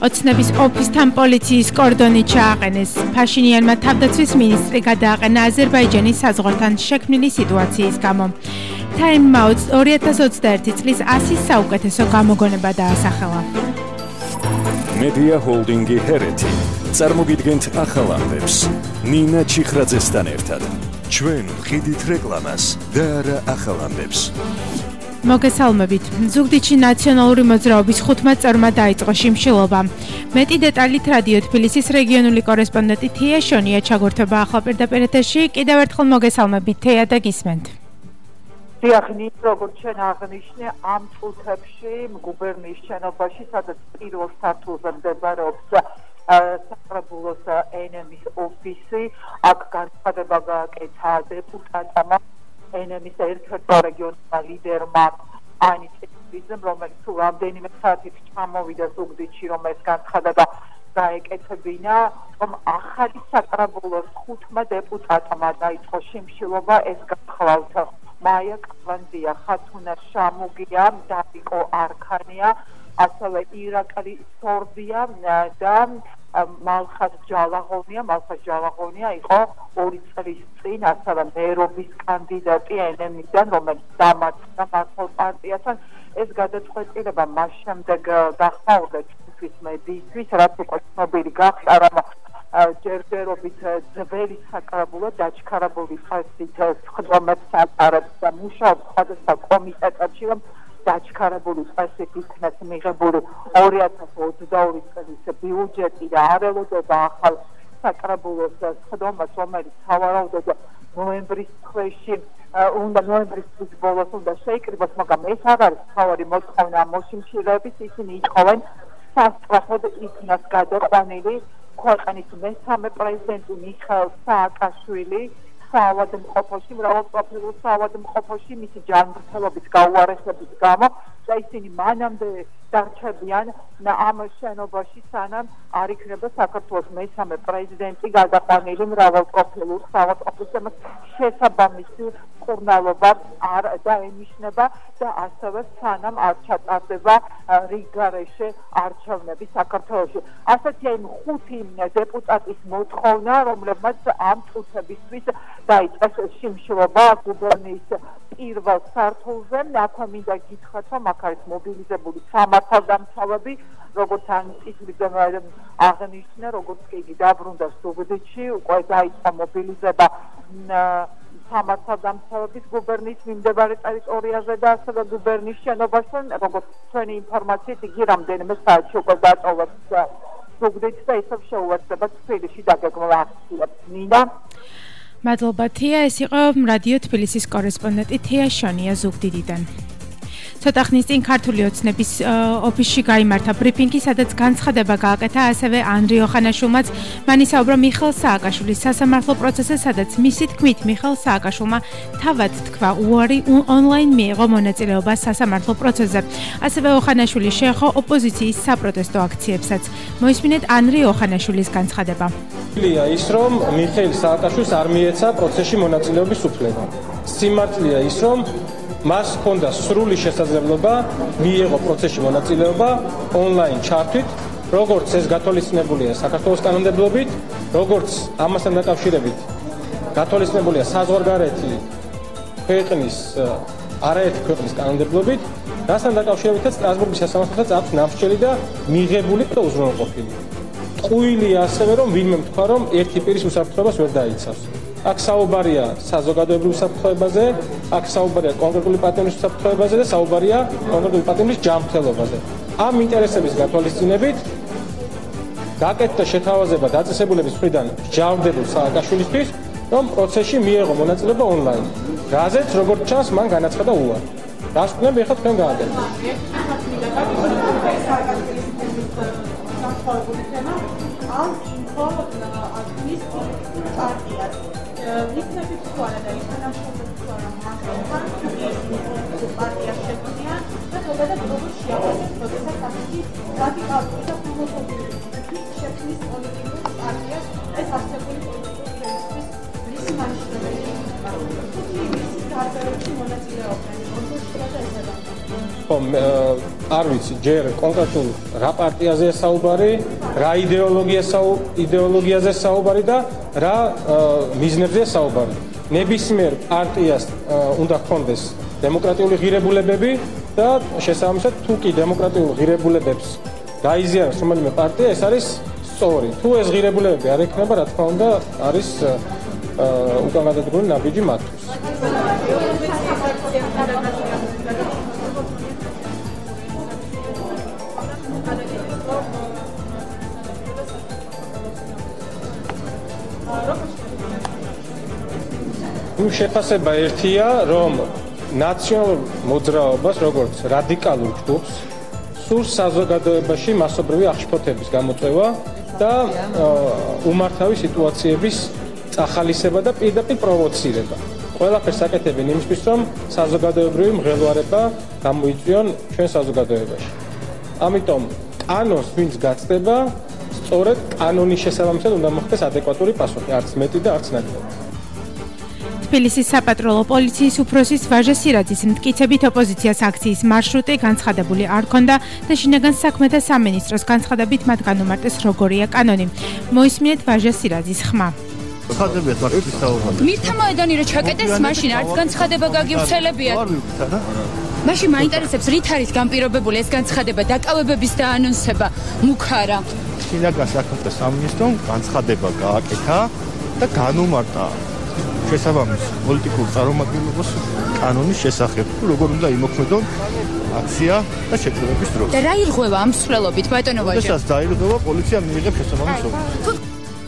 ოცნების ოფისთან პოლიციის კორდონი ჩააყენეს. Ფაშინიანმა თავდაცვის მინისტრი გადააყენა აზერბაიჯანის საზღვართან შექმნილი სიტუაციის გამო. Time-out 2021 წლის 100 საუკეთესო გამოგონება დაასახელა. Media Holding-ი ჰერეთი წარმოგიდგენთ ახალ ამბებს. ნინა ჩიხრაძესთან ერთად. ჩვენ ვხიდით რეკლამას და არა ახალ ამბებს. მოგესალმებით. ზუგდიდში ნაციონალური მოძრაობის 15 წევრმა დაიწყო შიმშილობა. მეტი დეტალით რადიო თბილისის რეგიონული კორესპონდენტი თეა შონია ჩაგურთება ახლა პირდაპირ ეთერში. კიდევ ერთხელ მოგესალმებით თეა და გისმენთ. დიახნით, როგორც ჩვენ აღნიშნე, ამ წუთებში გუბერნიის შენობაში, სადაც პირველ სართულზე მდებარეობს საკრებულოს ენემის ოფისი, აქ განცხადება გააკეთა დეპუტატმა ენემის ერთ-ერთ რეგიონალ ლიდერმა ანი წესრიძემ, რომელიც რამდენიმე საათით ჩამოვიდა ზუგდიდში, რომ ეს განცხადება გაეკეთებინა, რომ ახალი საკრებულოს 5 დეპუტატმა დაიწყო შიმშილობა, ეს გახლავთ მაია კვანძია, ხათუნა შამუგია, დავიკო არქანია, ასევე ირაკლი სორბია და მალხაზ ჯალაღონია იყო 2 წლის წინ ასევე მერობის კანდიდატი ენემიდან, რომელიც დამარცხდა მართლ პარტიასთან. ეს გადაწყვეტილება მას შემდეგ გახმაურდა ჩვენთვის მედიისთვის, რაც უკვე ცნობილი გახდა, რომ ჯერჯერობით ძველი საკრებულო დაჩქარებული ხასით სხდომებს ატარებს და მუშაობს სხვადასხვა კომიტეტებში, რომ დაჩქარებული წესით იქნეს მიღებული 2022 წლის ბიუჯეტი და არ ელოდება ახალ საკრებულოს სხდომას, რომელიც სავარაუდოდ ნოემბრის წლის ბოლოს უნდა შეიკრიბოს, მაგრამ ეს არ არის მთავარი მოთხოვნა ამ მოშიმშილეების. ისინი ითხოვენ სასწრაფოდ იქნას გადაყვანილი ქვეყნის მესამე პრეზიდენტი მიხეილ სააკაშვილი საავადმყოფოში, მრავალპროფილურ საავადმყოფოში მისი ჯანმრთელობის გაუარესების გამო და ისინი მანამდე დარჩებიან ამ შენობაში, სანამ არ იქნება საქართველოს მესამე პრეზიდენტი გადაყვანილი მრავალპროფილურ საავადმყოფოში. შესაბამისი მკურნალობა არ დაენიშნება და ასევე სანამ არ ჩატარდება რიგგარეშე არჩევნები საქართველოში. ასეთია იმ 5 დეპუტატის მოთხოვნა, რომლებმაც ამ წუთებისთვის დაიწყეს შიმშილობა გუბერნიის პირველ სართულზე. აქვე მინდა გითხრათ, რომ აქ არის მობილიზებული სამართალდამცავები, როგორც ანტიკრიზმ აღნიშნა, როგორც კი იგი დაბრუნდა ზუგდიდში, უკვე დაიწყო მობილიზება სამართალდამცავების გუბერნიის მიმდებარე ტერიტორიაზე და ასევე გუბერნიის შენობასთან, როგორც ჩვენი ინფორმაციით, იგი რამდენიმე საათში უკვე დატოვებს ზუგდიდს და ისევ შეუერთდება თბილისში დაგეგმილ აქციებს. ნინა მადლობა თეა, ეს იყო რადიო თბილისის კორესპონდენტი თეა შონია ზუგდიდიდან. ცოტა ხნის წინ ქართული ოცნების ოფისში გაიმართა ბრიფინგი, სადაც განცხადება გააკეთა ასევე ანდრე ოხანაშვილმაც. მან ისაუბრა მიხეილ სააკაშვილის სასამართლო პროცესზე, სადაც მისი თქმით მიხეილ სააკაშვილმა თავად თქვა უარი ონლაინ მიიღო მონაწილეობა სასამართლო პროცესზე. ასევე ოხანაშვილი შეეხო ოპოზიციის საპროტესტო აქციებსაც. მოისმინეთ ანდრე ოხანაშვილის განცხადება. ის რომ მიხეილ სააკაშვილს არ მიეცა პროცესში მონაწილეობის უფლება. სიმართლეა ის რომ მას ჰქონდა სრული შესაძლებლობა მიიღო პროცესში მონაწილეობა ონლაინ ჩართვით, როგორც ეს გათვალისწინებულია საქართველოს კანონმდებლობით, როგორც ამასთან დაკავშირებით გათვალისწინებულია საზღვარგარეთი ქვეყნის არაერთი ქვეყნის კანონმდებლობით, რასთან დაკავშირებითაც სტრასბურგის სასამართლოსაც აქვს ნამსჯელი და მიღებული და უზრუნველყოფილი. ტყუილია ასევე რომ ვინმე თქვა რომ ერთი პირის უსაფრთხოებას ვერ დაიცავს. აქ საუბარია საზოგადოებრივ უსაფრთხოებაზე, აქ საუბარია კონკრეტული პატიმრის უსაფრთხოებაზე და საუბარია კონკრეტული პატიმრის ჯანმრთელობაზე. ამ ინტერესების გათვალისწინებით გაკეთდა შეთავაზება დაწესებულების მხრიდან ჯანმრთელობ სააკაშვილისთვის, რომ პროცესში მიეღო მონაწილეობა ონლაინ. რაზეც როგორც ჩანს, მან განაცხადა უარი. რას ვქნები ახლა თქვენ გააკეთეთ? Niknebit kuara da international kuara marketan partiya şeklinde ve dolayısıyla global siyasete procesa tabii radikal da promotor şeklinde olduğu partiya esaslı არ ვიცი ჯერ კონკრეტულ რა პარტიაზეა საუბარი, რა იდეოლოგიაზე საუბარი და რა მიზნებზეა საუბარი. ნებისმიერ პარტიას უნდა ჰქონდეს დემოკრატიული ღირებულებები და შესაბამისად თუ კი დემოკრატიულ ღირებულებებს გაიზიარებს რომელიმე პარტია, ეს არის სწორი. თუ ეს ღირებულებები არ ექნება, რა თქმა უნდა, არის უკანადადგმული ნაბიჯი მათთვის. შეფასება ერთია, რომ ნაციონალურ მოძრაობას, როგორც რადიკალურ ჯგუფს, სურს საზოგადოებაში მასობრივი აღშფოთების გამოწვევა და უმართავი სიტუაციების წახალისება და პირდაპირ პროვოცირება. ყველაფერს აკეთებენ იმისთვის, რომ საზოგადოებრივი მღელვარება გამოიწვიონ ჩვენ საზოგადოებაში. ამიტომ კანონს ვინც გაცდება, სწორედ კანონის შესაბამისად უნდა მოხდეს ადეკვატური პასუხი, არც მეტი და არც ნაკლები. თბილისის საპატრულო პოლიციის უფროსის ვაჟა სირაძის მტკიცებით ოპოზიციას აქციის მარშრუტი განცხადებული არ ქონდა და შინაგან საქმეთა სამინისტროს განცხადებით მათ განუმარტეს როგორია კანონი. მოისმინეთ ვაჟა სირაძის ხმა. ხადებიათ მარკეტის საუბარი. მირთა მოედანი რა ჩაკეტეს მაშინ არც განცხადება გაგივცელებიათ. მაშინ მაინტერესებს რით არის განპირობებული ეს განცხადება დაკავებების დაანონსება მუქარა. შინაგან საქმეთა სამინისტრომ განცხადება გააკეთა და განუმარტა შესაბამის პოლიტიკურ წარმომადგენლობას კანონის შესახებ, როგორ უნდა იმოქმედონ აქცია და შეკრებების დროს. და რა ირღვევა ამ მსვლელობით ბატონო ვაჟა? შესაძ დაირღვევა პოლიცია მიიღებს შესაბამის ორდერს.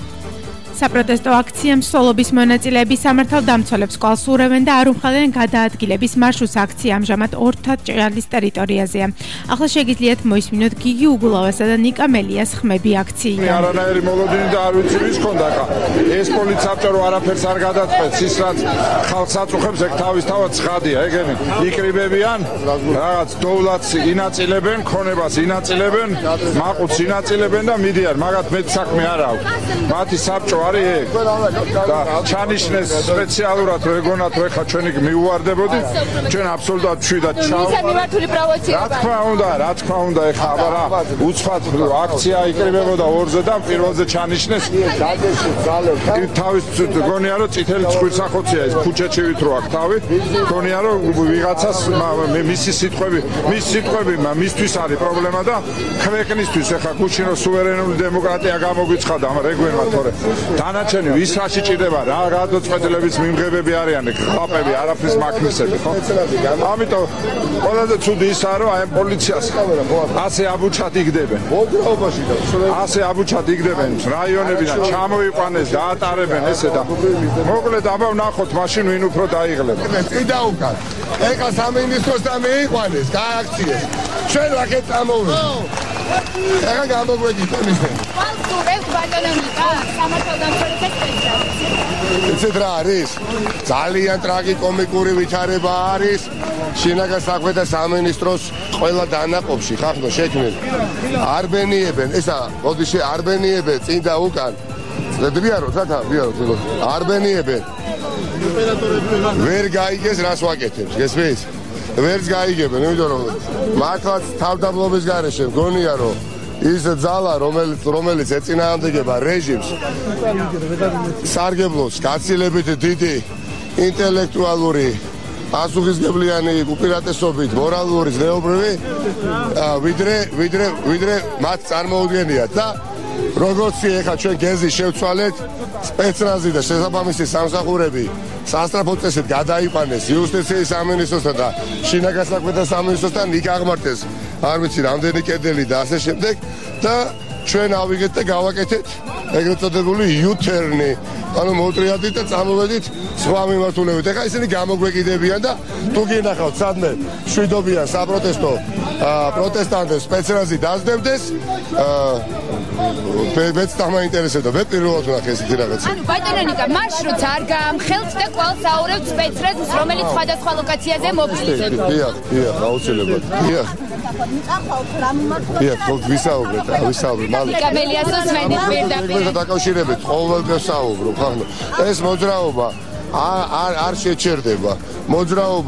საპროტესტო აქციამ მსვლელობის მონაწილეები სამართალდამცველებს კვალს ურევენ და არ უმხელენ გადაადგილების მარშრუტს. აქცია ამჟამად ორთაჭალის ტერიტორიაზეა. ახლა შეგიძლიათ მოისმინოთ გიგი უგულავასა და ნიკა მელიას ხმები აქციიდან. არანაირი მოლოდინი და არ ვიცი ვის ქონდა კა. ეს პოლიცია რო არაფერს არ გადაწყვეტს, ის რაც ხალხს აწუხებს, ეგ თავისთავად ცხადია, ეგენი იკრიბებიან, რაღაც დოვლათს ინაწილებენ, ქონებას ინაწილებენ, მაყუთს ინაწილებენ და მიდიან, მაგათ მეტ საქმე არ აქვს. მათი საბჭო არის ეგ და ჩანიშნეს სპეციალურად რო ეგონათ რო ეხლა ჩვენი მიუვარდებოდით ჩვენ აბსოლუტურად მშვიდად მიმართული პროვოცირება. რა თქმა უნდა ეხლა აბარა უცხად აქცია იკრიბებოდა ორზე და პირველზე ჩანიშნეს თავის გონია რომ წითელი ცხვირსახოცია ეს ქუჩაჩივით რო აქვს თავი გონია რომ ვიღაცას მისი სიტყვები მისთვის არის პრობლემა და ქვეყნისთვის ეხლა გუშინო სუვერენული დემოკრატია გამოგვიცხადა რეგვენმა თორე დანარჩენი ვის რაში ჭირდება რა გადაწყვეტილების მიმღებები არიან ხლაპები არაფრის მაქმისები ხო ამიტომ ყველაზე ცუდი ისაა რომ აი პოლიციას ასე აბუჩად იგდებენ მოძრაობაში და ასე აბუჩად იგდებენ რაიონებიდან ჩამოიყვანეს დაატარებენ ესე და მოკლედ აბა ვნახოთ მაშინ ვინ უფრო დაიღლება კიდე უკან ეხა სამინისტროსთან მიიყვანეს გააქციეს ჩვენ რაკეთ წამოვიდეთ ეხა გამოგვეკითხეთ იცით რა არის? ძალიან ტრაგიკომიკური ვითარება არის შინაგან საქმეთა სამინისტროს ყველა დანაყოფში ხახნო შექმნილ არბენიებენ ესა ოდიში არბენიებენ წინ და უკან დიარო სათა დიარო არბენიებენ ვერ გაიგეს რას ვაკეთებს გესმის? ვერც გაიგებენ იმიტომ რომ მართლაც თავდაბლობის გარეშე მგონია რომ ის ძალა რომელიც ეწინააღმდეგება რეჟიმს სარგებლობს გაცილებით დიდი ინტელექტუალური პასუხისმგებლიანი უპირატესობით მორალური ზნეობრივი ვიდრე მათ წარმოუდგენიათ და როგორც ეხა ჩვენ გეზი შევცვალეთ სპეცნაზი და შესაბამისი სამსახურები სასტრაფო წესით გადაიყვანეს იუსტიციის სამინისტროსთან და შინაგან საქმეთა სამინისტროსთან იქ აღმართეს არ ვიცი რამდენი კედელი და ასე შემდეგ და ჩვენ ავიღეთ და გავაკეთეთ ეგრეთ წოდებული U-turn-ი ანუ მოტრიადით და წამოვედით სხვა მიმართულებით ეხა ისინი გამოგვეკიდებიან და თუ გინახავთ სადმე შვიდობიან საპროტესტო პროტესტანტებს სპეციალიზი დაძდებდეს მეც დამაინტერესებდა მე პირველად ვნახე ესეთი რაღაც ანუ ბატონონიკა მარშრუტს არ გაამხელთ და კვალს აურევთ სპეციალიზს რომელიც სხვადასხვა ლოკაციაზე მობილიზდება დიახ აუცილებლად დიახ ხო ვისაუბრეთ მალე კამელიასოს მენის პირდაპირ დაკავშირებით ყოველდღე საუბრობ ხახნო ეს მოძრაობა არ შეჩერდება მოძრაობა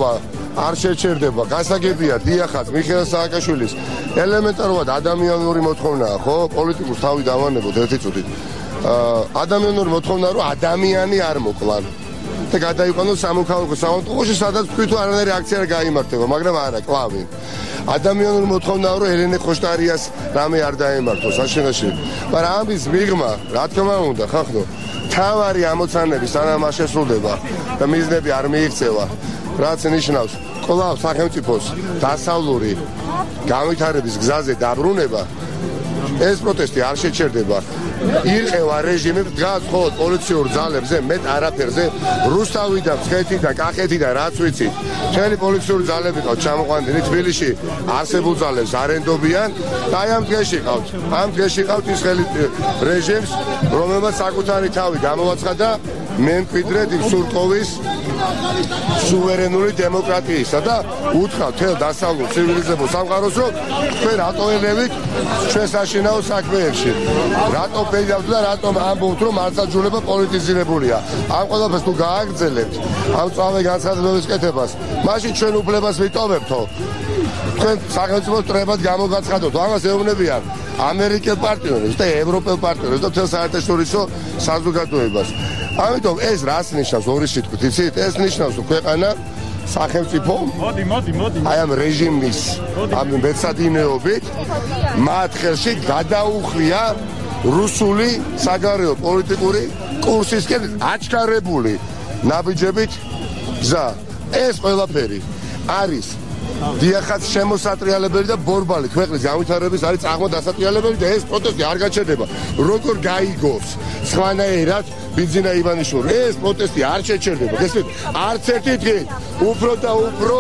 არ შეჩერდება. გასაგებია, დიახაც, მიხეილ სააკაშვილის ელემენტარულად ადამიანური მოთხოვნაა, ხო? პოლიტიკურს თავი დავანებოთ ერთი წუთით. ადამიანური მოთხოვნა რომ ადამიანი არ მოკლან. და გადაიყვანოს სამოქალაქო სამონტოყოში, სადაც თქვი თუ არანაირი აქცია არ გაიმართება, მაგრამ არა, კლავი. ადამიანური მოთხოვნაა რომ ელენე ხოშტარიას რამე არ დაემართოს აშენაში. მაგრამ ამის მიღმა, რა თქმა უნდა, ხახნო, თავარი ამოცანები სანამ არ შესრულდება და მიზნები არ მიიღწევა, რაც ნიშნავს კვლავ სახელმწიფოს დასავლური განვითარების გზაზე დაბრუნება, ეს პროტესტი არ შეჩერდება. ირყევა რეჟიმი დგას ხოლმე პოლიციურ ძალებზე, მეტ არაფერზე, რუსთავი და მცხეთი და კახეთი და რაც ვიცით. მთელი პოლიციური ძალები ყავთ ჩამოყვანილი თბილისში, არსებულ ძალებს არენდობიან და აი ამ დღეში ყავთ. ამ დღეში ყავთ ის ხელი რეჟიმს, რომელმაც საკუთარი თავი გამოაცხადა მემკვიდრედ სურტყოვის სუვერენული დემოკრატიისა და უთხრა მთელ დასავლურ ცივილიზებულ სამყაროს, რომ თქვენ რატო ელევით ჩვენ საშინაო საქმეებში, რატო პედავთ და რატომ ამბობთ, რომ მართლმსაჯულება პოლიტიზირებულია. ამ ყველაფერს თუ გააგრძელებთ, ამ წავე განცხადებების კეთებას, მაშინ ჩვენ უფლებას ვიტოვებთო. თქვენ სახელმწიფოს ტრებად გამოგაცხადოთ. ამას ეუბნებიან ამერიკელ პარტნიორებს და ევროპელ პარტნიორებს და მთელ საერთაშორისო საზოგადოებას. ამიტომ ეს რას ნიშნავს ორი სიტყვით, იცით? ეს ნიშნავს, რომ ქვეყანა სახელმწიფო აი ამ რეჟიმის ამ მეცადინეობით მათ ხელში გადაუხრია რუსული საგარეო პოლიტიკური კურსისკენ აჩქარებული ნაბიჯებით გზა. ეს ყველაფერი არის დიახაც შემოსატრიალებელი და ბორბალი ქვეყნის განვითარების არის წარმოდასატრიალებელი და ეს პროტესტი არ გაჩერდება. როგორ გაიგოს სხვანაირად ბიძინა ივანიშვილი, ეს პროტესტი არ შეჩერდება. გესმით? არც ერთი დღე უფრო და უფრო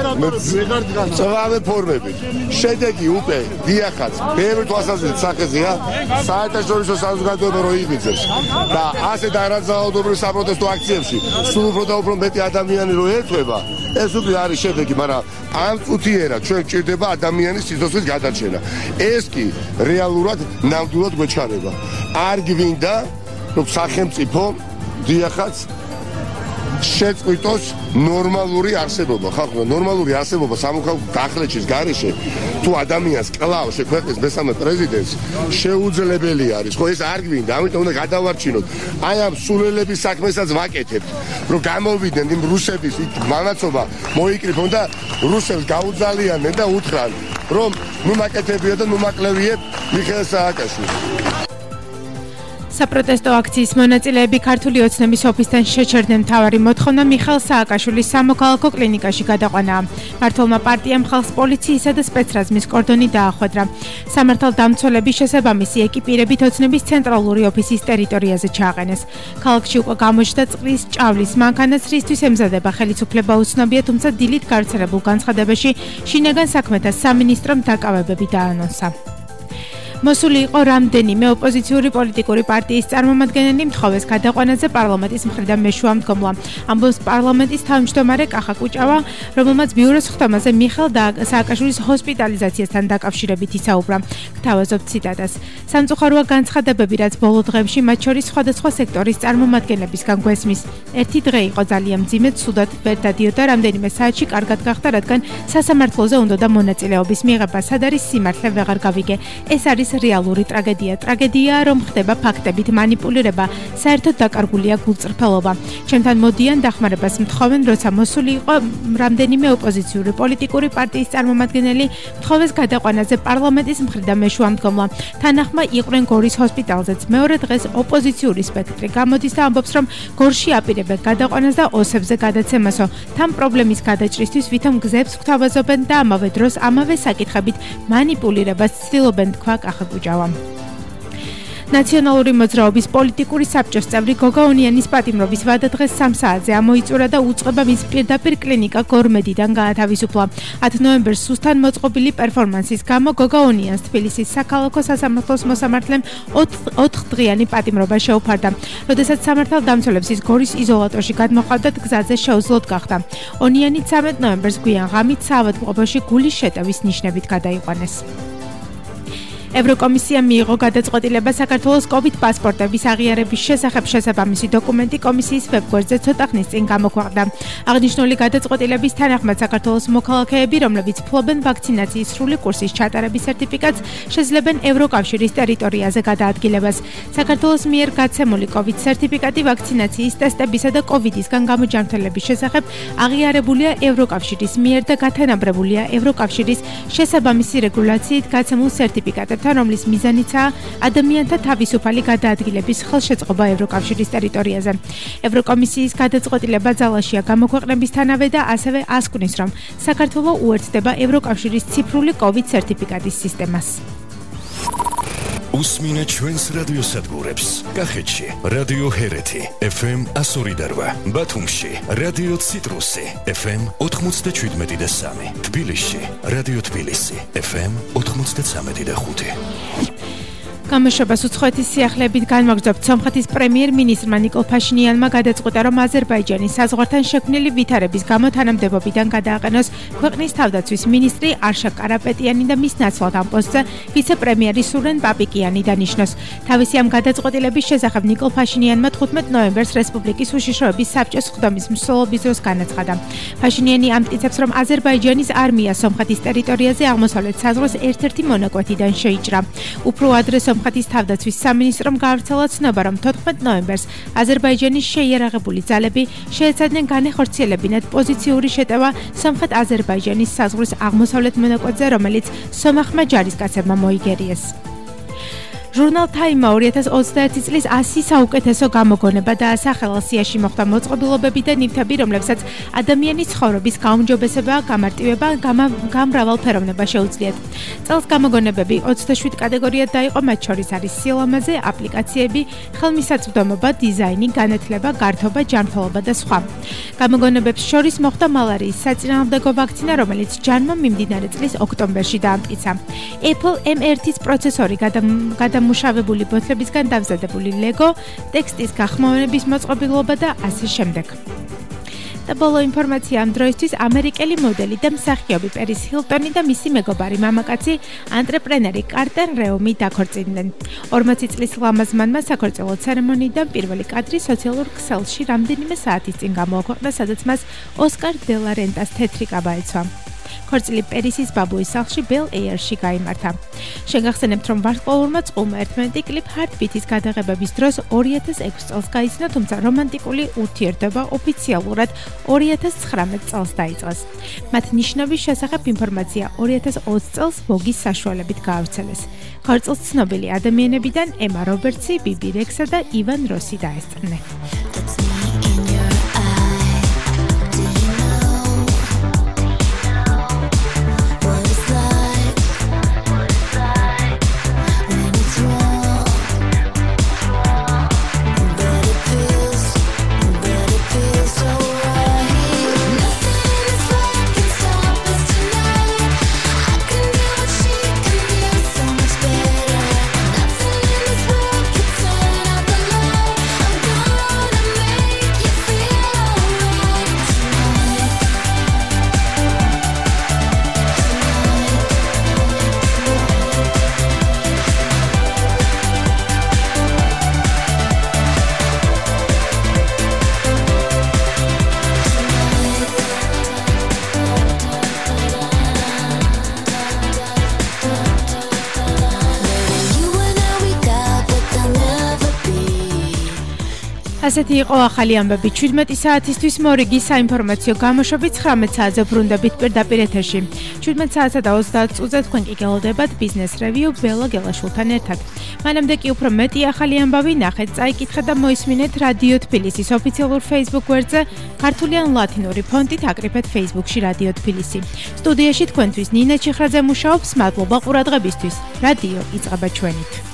წვავე ფორმებით. შედეგი უკვე დიახაც ბევრი თვალსაზრისით სახეზეა, საერთაშორისო საზოგადოება რო იღიძებს და ასე და არაძალადობრივ საპროტესტო აქციებში სულ უფრო და უფრო მეტი ადამიანი რო ერთვება, ეს უკვე არის შედეგი, მაგრამ ამ წუთიერად ჩვენ გვჭირდება ადამიანის სიცოცხლის გადარჩენა. ეს კი რეალურად ნამდვილად გვეჩქარება. არ გვინდა რომ სახელმწიფო დიახაც შეწყვიტოს ნორმალური არსებობა. ხალხო, ნორმალური არსებობა სამოქალაქო გახლეჩის გარეშე თუ ადამიანს კლავ შექვეყნეს მესამე პრეზიდენტს შეუძლებელი არის. ხო, ეს არ გვინდა, ამიტომ უნდა გადავარჩინოთ. აი ამ სულელების საქმესაც ვაკეთებთ, რომ გამოვიდნენ იმ რუსების მანაცობა მოიკრიფონ და რუსებს გაუძალიანდნენ და უთხრან, რომ ნუ მაკეთებია და ნუ მაკლევიეთ მიხეილ სააკაშვილს. საპროტესტო აქციის მონაწილეები ქართული ოცნების ოფისთან შეჩერდნენ მთავარი მოთხოვნა მიხეილ სააკაშვილის სამოქალაქო კლინიკაში გადაყვანა. მმართველმა პარტიამ ხალხს პოლიციისა და სპეცრაზმის კორდონი დაახვედრა. სამართალდამცველების შესაბამისი ეკიპირებით ოცნების ცენტრალური ოფისის ტერიტორიაზე ჩააყენეს. ქალაქში უკვე გამოჩნდა წყლის ჭავლის მანქანაც, რისთვის ემზადება ხელისუფლება უცნობია, თუმცა დილით გავრცელებულ განცხადებაში შინაგან საქმეთა სამინისტრომ დაკავებები დაანონსა. მოსული იყო რამდენიმე ოპოზიციური პოლიტიკური პარტიის წარმომადგენელი მთხოვეს გადაყვანაზე პარლამენტის მხრიდან მეშვეამდგომლა. ამბობს პარლამენტის თავმჯდომარე კახა კუჭავა, რომელმაც ბიუროს ხტომაზე მიხეილ სააკაშვილის ჰოსპიტალიზაციასთან დაკავშირებით ისაუბრა. გთავაზობთ ციტატას. სამწუხაროა განცხადებები, რაც ბოლო დღეებში მათ შორის სხვადასხვა სექტორის წარმომადგენლებისგან გვესმის. ერთი დღე იყო ძალიან მძიმე, ცუდად ვერ დადიოდა, რამდენიმე საათში კარგად გახდა, რადგან სასამართლოზე უნდოდა მონაწილეობის მიღება, სად არის სიმართლე ვეღარ გავიგე. ეს არის რეალური ტრაგედია, რომ ხდება ფაქტებით მანიპულირება, საერთოდ დაკარგულია გულწრფელობა. ჩემთან მოდიან დახმარებას მთხოვენ, როცა მოსული იყო რამდენიმე ოპოზიციური პოლიტიკური პარტიის წარმომადგენელი მთხოვეს გადაყვანაზე პარლამენტის მხრიდან მეშვეამდგომლა. თანახმა იყვნენ გორის ჰოსპიტალზეც. მეორე დღეს ოპოზიციური სპექტრი გამოდის და ამბობს, რომ გორში აპირებენ გადაყვანას და ოსებზე გადაცემასო. თან პრობლემის გადაჭრისთვის ვითომ გზებს გვთავაზობენ და ამავე დროს ამავე საკითხებით მანიპულირებას ცდილობენ, თქვა კახა კუჭავამ. ნაციონალური მოძრაობის პოლიტიკური საბჭოს წევრი გოგა ონიანის პატიმრობის ვადა დღეს 3 საათზე ამოიწურა და უწყება მის პირდაპირ კლინიკა გორმედიდან გაათავისუფლა. 10 ნოემბერს სუსთან მოწყობილი პერფორმანსის გამო გოგა ონიანს თბილისის საქალაქო სასამართლოს მოსამართლემ 4 დღიანი პატიმრობა შეუფარდა. როდესაც სამართალდამცველებს ის გორის იზოლატორში გადმოჰყავდათ, გზაზე შეუძლოდ გახდა. ონიანი 13 ნოემბერს გვიან ღამით საავადმყოფოში გულის შეტევის ნიშნებით გადაიყვანეს. ევროკომისიამ მიიღო გადაწყვეტილება საქართველოს COVID პასპორტების აღიარების შესახებ შესაბამისი დოკუმენტი კომისიის ვებგვერდზე ცოტა ხნის წინ გამოქვეყნდა. აღნიშნული გადაწყვეტილების თანახმად საქართველოს მოქალაქეები, რომლებიც ფლობენ ვაქცინაციის სრული კურსის ჩატარების სერტიფიკატს, შეძლებენ ევროკავშირის ტერიტორიაზე გადაადგილებას. საქართველოს მიერ გაცემული COVID სერტიფიკატი ვაქცინაციის ტესტებისა და COVID-ისგან გამოჯანმრთელების შესახებ აღიარებულია ევროკავშირის მიერ და გათანაბრებულია ევროკავშირის შესაბამისი რეგულაციით გაცემულ სერტიფიკატებთან, რომლის მიზანიცაა ადამიანთა თავისუფალი გადაადგილების ხელშეწყობა ევროკავშირის ტერიტორიაზე. ევროკომისიის გადაწყვეტილება ძალაშია გამოქვეყნებისთანავე და ასევე ასკვნის, რომ საქართველო უერთდება ევროკავშირის ციფრული COVID სერტიფიკატის სისტემას. უსმინეთ ჩვენს რადიოსადგურებს. კახეთში რადიო ჰერეთი FM 102.8, ბათუმში რადიო ციტრუსი FM 97.3, თბილისში რადიო თბილისი FM 93.5. გამოშვებას უცხოეთის სიახლეებით განმაგრძობთ. სომხეთის პრემიერ-მინისტრმა ნიკოლ ფაშინიანმა გადაწყვიტა, რომ აზერბაიჯანის საზღვართან შექმნილი ვითარების გამო თანამდებობიდან გადააყენოს ქვეყნის თავდაცვის მინისტრი არშა კარაპეტიანი და მის ნაცვლად ამ პოსტზე ვიცე-პრემიერი სურენ პაპიკიანი დანიშნოს. თავისი ამ გადაწყვეტილების შესახებ ნიკოლ ფაშინიანმა 15 ნოემბერს რესპუბლიკის უშიშროების საბჭოს ხდომის მსვლელობის დროს განაცხადა. ფაშინიანი ამტკიცებს, რომ აზერბაიჯანის არმია სომხეთის ტერიტორიაზე აღმოსავლეთ საზღვრის ერთ-ერთი მონაკვეთიდან შეიჭრა. უფრო ადრე სომხეთის თავდაცვის სამინისტრომ გაავრცელა ცნობა, რომ 14 ნოემბერს აზერბაიჯანის შეიარაღებული ძალები შეეცადნენ განეხორციელებინათ პოზიციური შეტევა სომხეთ-აზერბაიჯანის საზღვრის აღმოსავლეთ მონაკვეთზე, რომელიც სომახმა ჯარისკაცებმა მოიგერიეს. ჟურნალ Time 2021 წლის 100 საუკეთესო გამოგონება დაასახელა. სიაში მოხდა მოწყობილობები და ნივთები, რომლებსაც ადამიანის ცხოვრების გაუმჯობესება, გამარტივება, გამრავალფეროვნება შეუძლიათ. წელს გამოგონებები 27 კატეგორიად დაიყო, მათ შორის არის სილამაზე, აპლიკაციები, ხელმისაწვდომობა, დიზაინი, განათლება, გართობა, ჯანმრთელობა და სხვა. გამოგონებებს შორის მოხდა მალარიის საწინააღმდეგო ვაქცინა, რომელიც ჯანმა მიმდინარე წლის ოქტომბერში დაამტკიცა. Apple M1-ის პროცესორი დამუშავებული ბოთლებისგან დამზადებული ლეგო, ტექსტის გახმოვანების მოწყობილობა და ასე შემდეგ. და ბოლო ინფორმაცია ამ დროისთვის ამერიკელი მოდელი და მსახიობი პერის ჰილტონი და მისი მეგობარი მამაკაცი ანტრეპრენერი კარტერ რეუმი დაქორწინდნენ. 40 წლის ლამაზმანმა საქორწილო ცერემონიიდან პირველი კადრი სოციალურ ქსელში რამდენიმე საათის წინ გამოაქვეყნა, სადაც მას ოსკარ დე ლა რენტას თეთრი კაბა ეცვა. ქორწილი პერისის ბაბუის სახლში ბელ ეიერში გაიმართა. შეგახსენებთ, რომ ვარსკვლავურმა წყვილმა ერთმანეთი კლიპ Heartbeat-ის გადაღებების დროს 2006 წელს გაიცნო, თუმცა რომანტიკული ურთიერთობა ოფიციალურად 2019 წელს დაიწყეს. მათ ნიშნობის შესახებ ინფორმაცია 2020 წელს Vogue-ის საშუალებით გაავრცელეს. ქორწილს ცნობილი ადამიანებიდან ემა რობერტსი, ბიბი რექსა და ივან როსი დაესწრნენ. ასეთი იყო ახალი ამბები 17 საათისთვის მორიგი საინფორმაციო გამოშვები 19 საათზე ბრუნდებით პირდაპირ ეთერში 17 საათსა და 30 წუთზე თქვენ კი გელოდებათ ბიზნეს რევიუ ბელა გელაშვილთან ერთად მანამდე კი უფრო მეტი ახალი ამბავი ნახეთ წაიკითხეთ და მოისმინეთ რადიო თბილისის ოფიციალურ Facebook გვერდზე ქართული ან ლათინური ფონტით აკრიფეთ Facebook-ში რადიო თბილისი სტუდიაში თქვენთვის ნინა ჩიხრაძე მუშაობს მადლობა ყურადღებისთვის რადიო იწყება ჩვენით